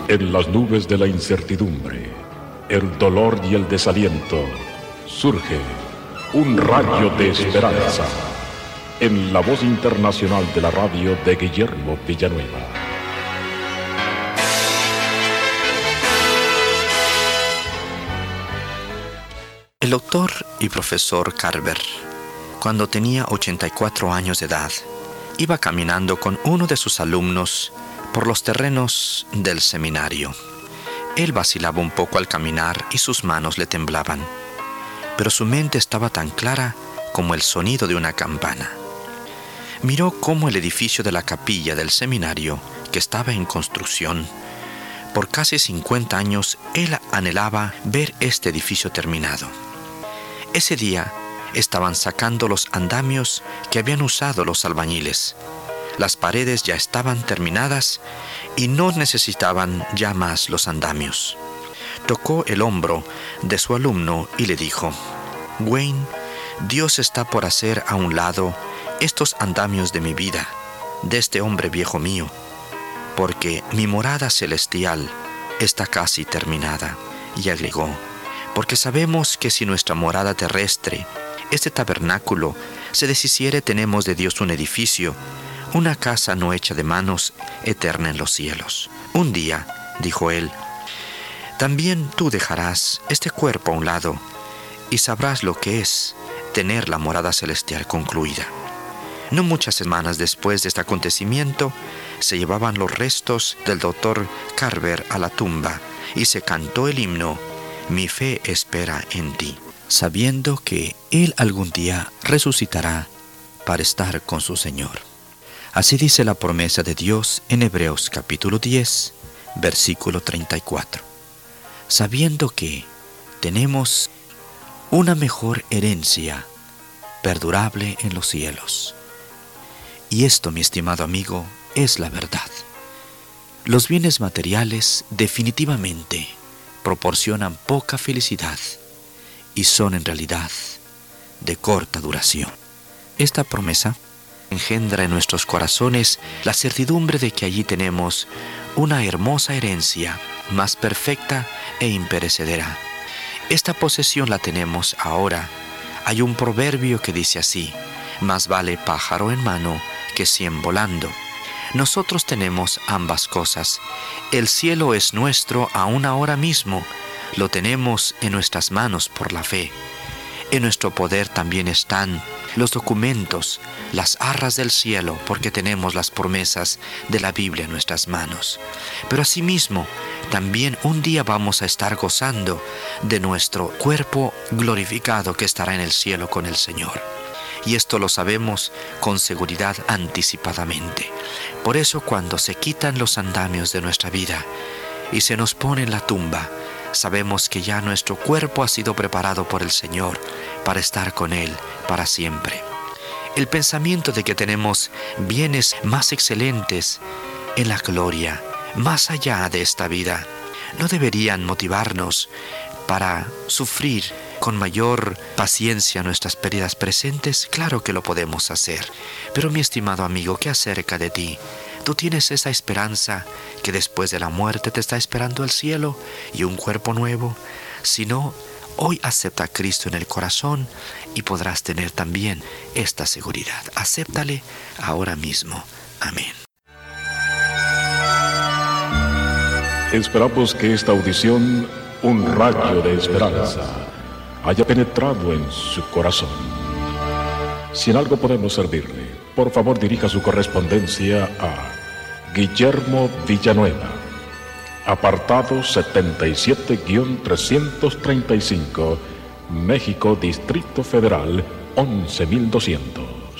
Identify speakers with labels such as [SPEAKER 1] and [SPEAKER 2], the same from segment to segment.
[SPEAKER 1] En las nubes de la incertidumbre, el dolor y el desaliento, surge un rayo de esperanza en la voz internacional de la radio de Guillermo Villanueva.
[SPEAKER 2] El doctor y profesor Carver, cuando tenía 84 años de edad, iba caminando con uno de sus alumnos por los terrenos del seminario. Él vacilaba un poco al caminar y sus manos le temblaban, pero su mente estaba tan clara como el sonido de una campana. Miró cómo el edificio de la capilla del seminario, que estaba en construcción, por casi 50 años él anhelaba ver este edificio terminado. Ese día estaban sacando los andamios que habían usado los albañiles. Las paredes ya estaban terminadas y no necesitaban ya más los andamios. Tocó el hombro de su alumno y le dijo: Wayne, Dios está por hacer a un lado estos andamios de mi vida, de este hombre viejo mío, porque mi morada celestial está casi terminada. Y agregó: porque sabemos que si nuestra morada terrestre, este tabernáculo, se deshiciere, tenemos de Dios un edificio, una casa no hecha de manos, eterna en los cielos. Un día, dijo él, también tú dejarás este cuerpo a un lado y sabrás lo que es tener la morada celestial concluida. No muchas semanas después de este acontecimiento, se llevaban los restos del doctor Carver a la tumba y se cantó el himno Mi fe espera en ti, sabiendo que él algún día resucitará para estar con su Señor. Así dice la promesa de Dios en Hebreos capítulo 10, versículo 34. Sabiendo que tenemos una mejor herencia perdurable en los cielos. Y esto, mi estimado amigo, es la verdad. Los bienes materiales definitivamente proporcionan poca felicidad y son en realidad de corta duración. Esta promesa engendra en nuestros corazones la certidumbre de que allí tenemos una hermosa herencia, más perfecta e imperecedera. Esta posesión la tenemos ahora. Hay un proverbio que dice así: más vale pájaro en mano que 100 volando. Nosotros tenemos ambas cosas. El cielo es nuestro aún ahora mismo. Lo tenemos en nuestras manos por la fe. En nuestro poder también están los documentos, las arras del cielo, porque tenemos las promesas de la Biblia en nuestras manos. Pero asimismo, también un día vamos a estar gozando de nuestro cuerpo glorificado que estará en el cielo con el Señor. Y esto lo sabemos con seguridad anticipadamente. Por eso, cuando se quitan los andamios de nuestra vida y se nos pone en la tumba, sabemos que ya nuestro cuerpo ha sido preparado por el Señor para estar con Él para siempre. El pensamiento de que tenemos bienes más excelentes en la gloria, más allá de esta vida, no deberían motivarnos para sufrir con mayor paciencia nuestras pérdidas presentes. Claro que lo podemos hacer. Pero mi estimado amigo, ¿qué acerca de ti? ¿Tú tienes esa esperanza que después de la muerte te está esperando el cielo y un cuerpo nuevo? Si no, hoy acepta a Cristo en el corazón y podrás tener también esta seguridad. Acéptale ahora mismo. Amén.
[SPEAKER 1] Esperamos que esta audición, un rayo de esperanza, haya penetrado en su corazón. Si en algo podemos servirle, por favor dirija su correspondencia a Guillermo Villanueva, apartado 77-335, México, Distrito Federal, 11.200.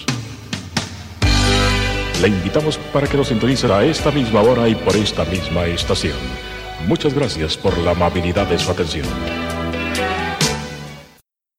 [SPEAKER 1] Le invitamos para que nos sintonice a esta misma hora y por esta misma estación. Muchas gracias por la amabilidad de su atención.